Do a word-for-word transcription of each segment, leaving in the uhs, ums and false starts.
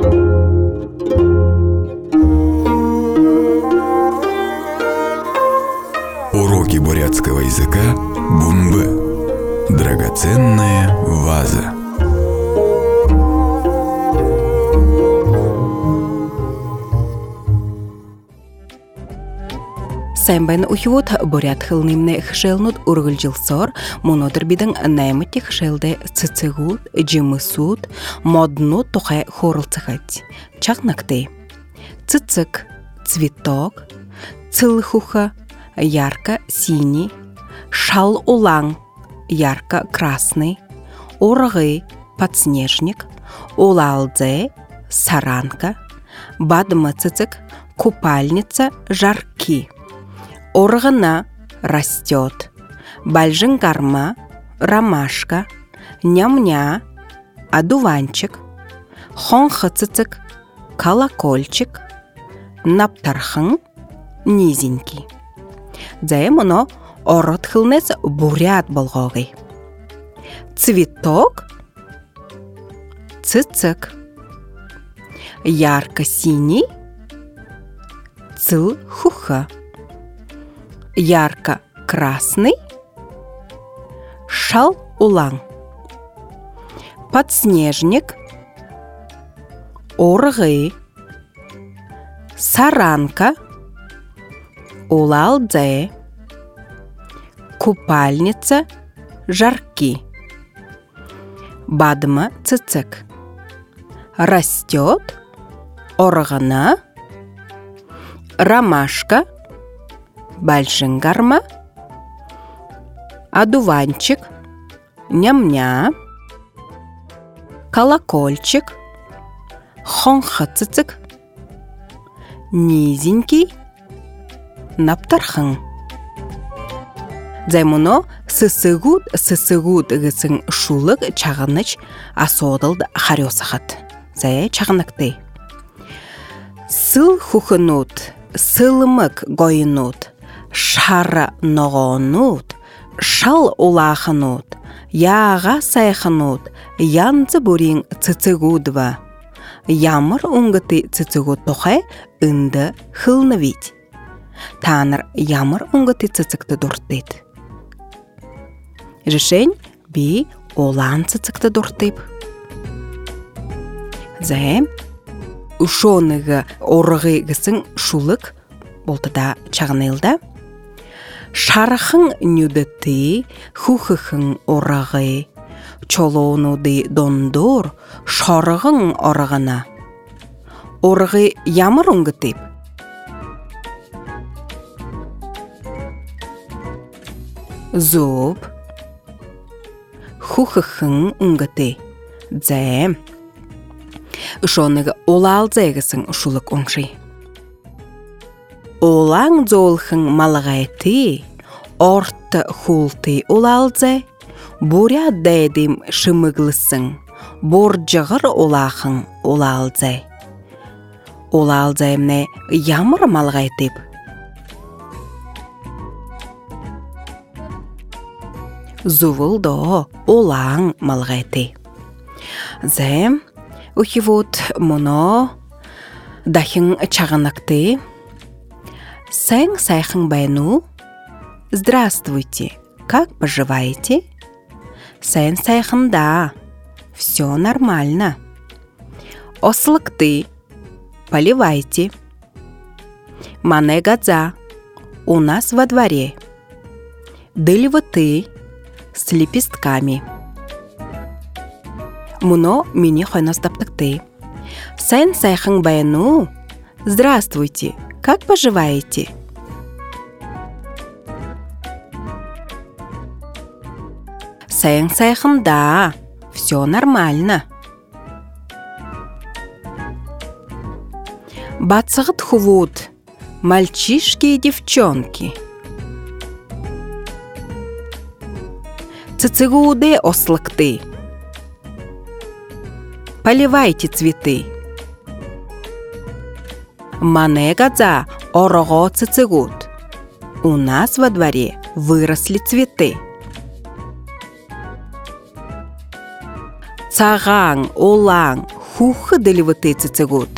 Уроки бурятского языка Бумбы. Драгоценная ваза. Сэмбэн ухивот бурят хылнимне хшелнут ургылжилсор, монодыр биден наймати хшелде цицигут, джимысут, модно тухай хорылцахать. Чахнакты. Цицик, цветок, цилхуха, ярко-синий, шал-улан, ярко-красный, оргы, подснежник, улалдзе, саранка, бадмацицик, купальница, жарки. Органа растет, бальжингарма, ромашка, ням-ня, одуванчик, хонхацицик, колокольчик, наптархан, низенький. Заемоно оротхылнес бурят болгогой. Цветок, цицик, ярко-синий, цилхуха, ярко-красный, шал-улан, подснежник, оргы, саранка, улалдзе, купальница, жарки, бадма цицик, растет, органа, ромашка, бальжингарма, одуванчик, ням-ня, колокольчик, хонхацицик, низенький, наптархан. Займоно сысыгут сысыгут гысын шулык чағыныч асодылды харёсахат. Зая чағынакты. Сыл хухынут, сылымык гойынут, шара ноғонут, шал улахынут, яға сайхынут, янзы бурин цицигудва. Ямыр уңгыты цицигуд тухай ынды хылны вид. Таныр ямыр уңгыты цицикты дұрттыд. Решень би олан цицикты дұрттып. Займ ушоныгы орғы гысын шулык болтыда чағынылда. Шарахын нүдіті, хухыхын орағы, чолонуды дондор, шарығын орағына. Орғы ямыр ұңгытып. Зуб, хухыхын ұңгыты. Зәм. Ушоныгы олалзайгысын шулык оңшый. Олаң золхын малғайты, орты хулты олалзай, буря дәдім шымыглысын, боржығыр олақын олалзай. Олалзайымны ямыр малғайтып. Зувылды олаң малғайты. Зәм, ухивот мұно дахын чағынакты. Сэн сайхын байну. Здравствуйте, как поживаете? Сэн сайхын да. Все нормально. Ослыкты. Поливайте. Мане гадза. У нас во дворе. Дыльвыты. С лепестками. Муно мини хойностаптыкты. Сэн сайхын байну. Здравствуйте. Как поживаете? Сэн сайхын да. Все нормально. Бацығыт хувуд. Мальчишки и девчонки. Цицигуды ослыкты. Поливайте цветы. Мане гадза орого цицигут. У нас во дворе выросли цветы. Цагаң, олаң, хухы деливыты цицегут.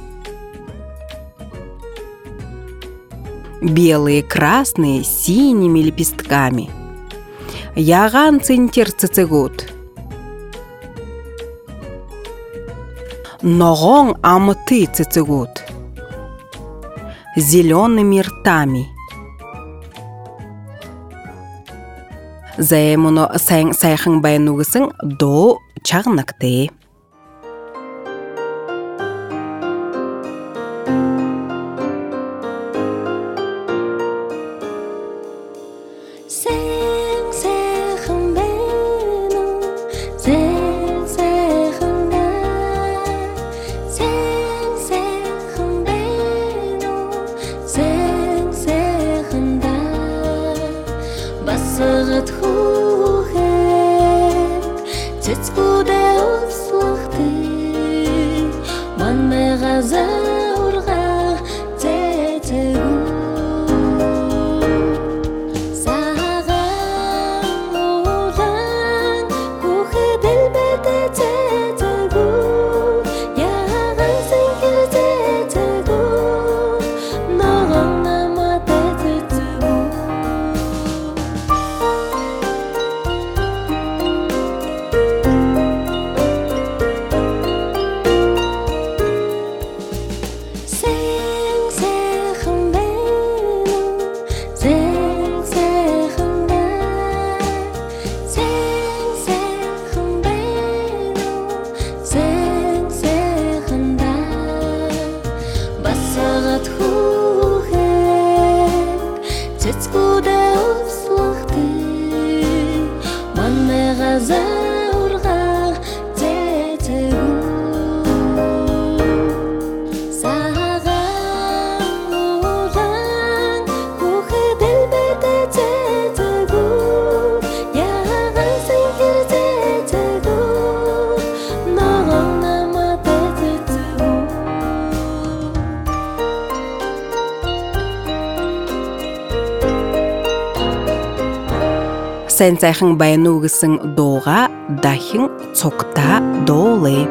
Белые, красные, синими лепестками. Яган цинтер цицегут. Ногон амыты цицегут. Зелеными ртами. Заемуно сайын сайхың байнугысың до чағнакты. Сән сайхың байнугысың доға дахың цокта долы.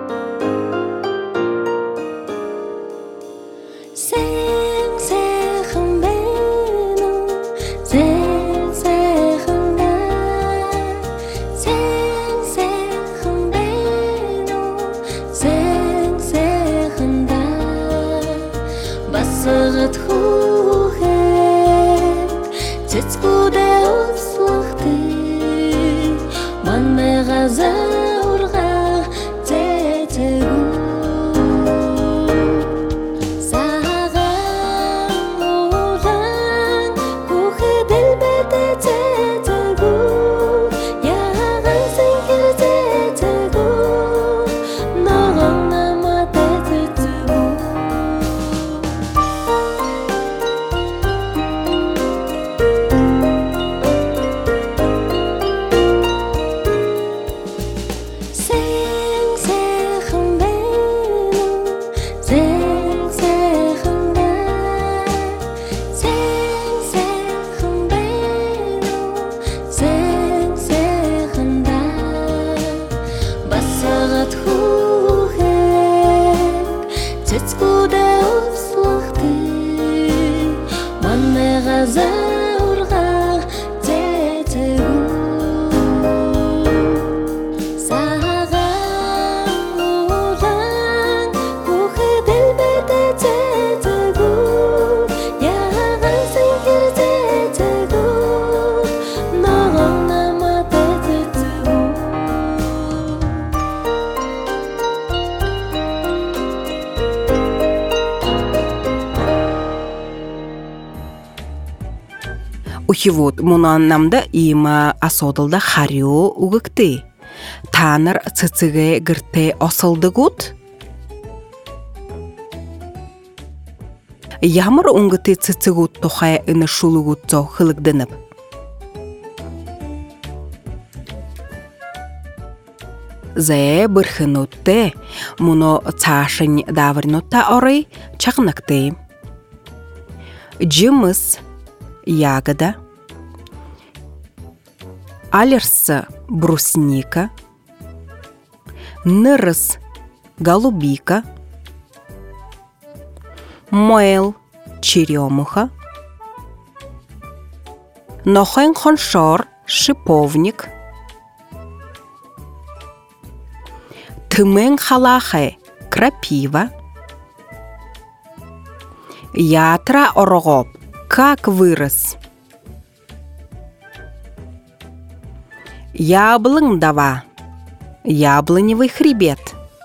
Ухивот мунаннамда има асодылда харио угыкты. Таныр цыцыгэ гырты осылдыгут. Ямыр унгыты цыцыгут тохая ыны шулугут зо хылыгдынып. Зе бырхынутты, муно цашын давырнутта орый чахнакты. Джимыс ягода, алерсы брусника, нырыс голубика, мойл, черемуха, нохен хоншор, шиповник, тымен халахе, крапива, ятра орогоп, как вырос, яблонь дава, яблоневый хребет,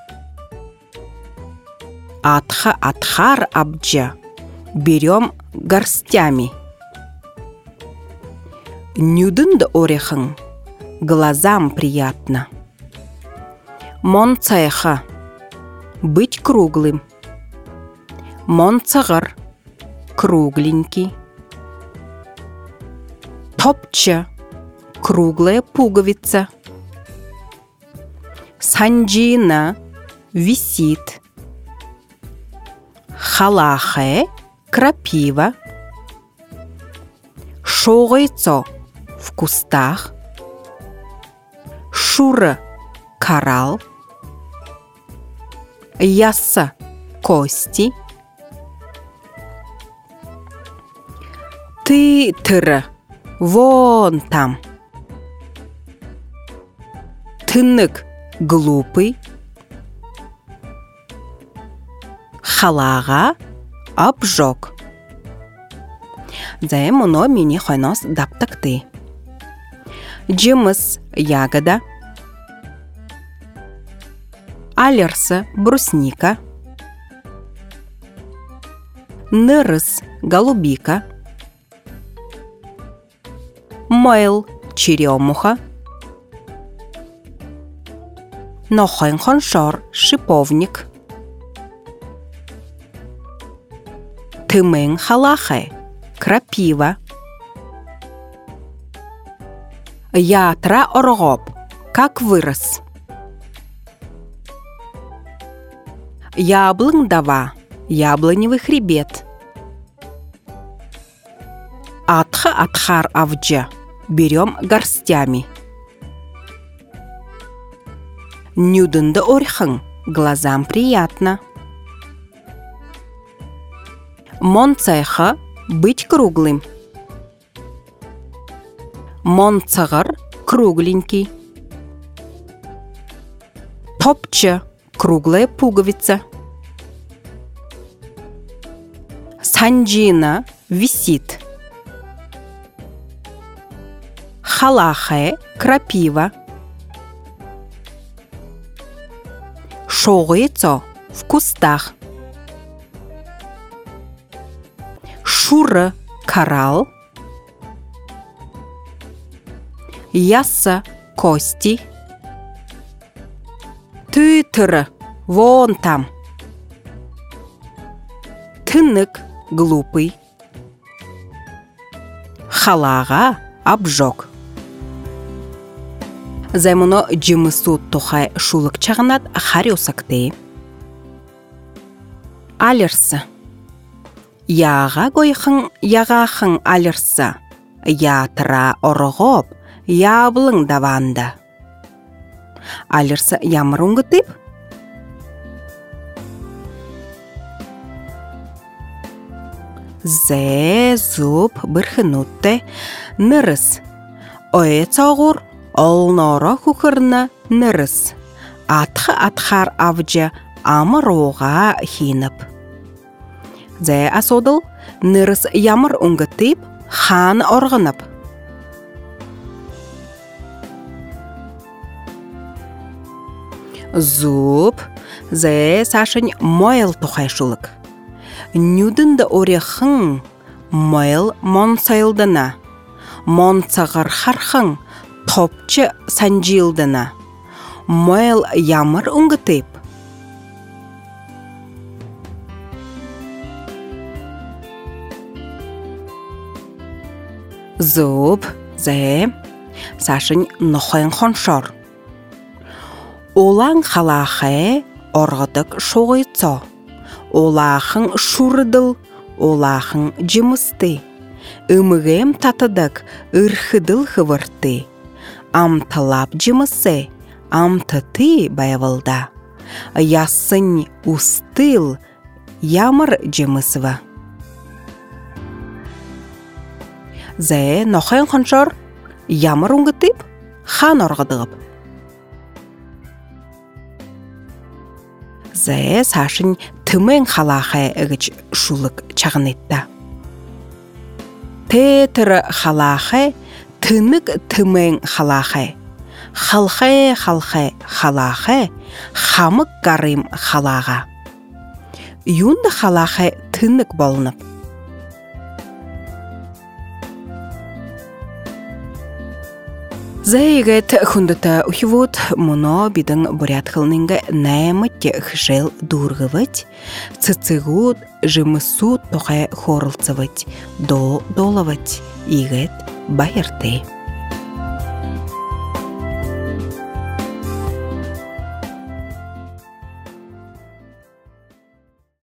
атха атхар абджа, берем горстями, нюдын да орехын, глазам приятно, монцеха, быть круглым, монцагар, кругленький, топча, круглая пуговица, санджина, висит, халахе, крапива, шоғайцо, в кустах, шура, коралл, ясса, кости, ты тыра, вон там, тыннык, глупый, халага, обжег. Зәй мұны мені қойнос даптықты. Жеміс, ягода, алерсы, брусника, нырыс, голубика, мойл, черемуха, нохен хоншор, шиповник, тымен халахе, крапива, ятра орогоп, как вырос, яблонь дава, яблоневый хребет, атха атхар авджа, берем горстями, нюдын да орехын, глазам приятно, монцеха, быть круглым, монцагар, кругленький, топча, круглая пуговица, санджина, висит, халахе, крапива, шоғайцо, в кустах, шура, коралл, ясса, кости, ты тыра, вон там, тыннык, глупый, халага, обжег. Займуно жемысу тухай шулык чағынат харюсакты. Алерсы. Яға гойхын, яғахын алерсы. Ятра орғоп, яблың даванда. Алерсы ямырыңғы тип? Зе, зуб, бірхінутте, нырыс. Ое цағыр, олнора хухырна нырыс. Атхы атхар авджа амыруға хинып. Зе асодыл, нырыс ямыр ұңғы тип, хан орғынып. Зуб, зе сашын мойл тухайшылык. Нюдын да орехын, мойл монсайлдына. Монсағыр хархын, топчы санжилдына. Мойл ямыр ұңғытып. Зуб, зе, сашын нохайын хоншор. Олаң халахе орғыдық шоғыйцо. Олахын шурыдыл, олахын жымысты. Үмігем татыдық үрхыдыл хывырты. Амтылап жымысы, амтыты байвылда. ясын устыл, ямыр жемысыва. Зәе нохайын қаншар, ямыр ұңғытып, хан орғыдығып. Зәе сашын тымен халақай үгіч шулық чағын етті. Тетір халақай, тынық тымен халақай. Халқай, халқай, халақай, хамық гарым халаға. Юнды халақай тынық болынып. Зәйгет хүндіті ұхивуд, мұно бидің бурят қылныңғы нәймітте хжел дұрғывыд, цыцығуд, жымысуд тоқай хорылцывыд, до долывыд, игет байырты.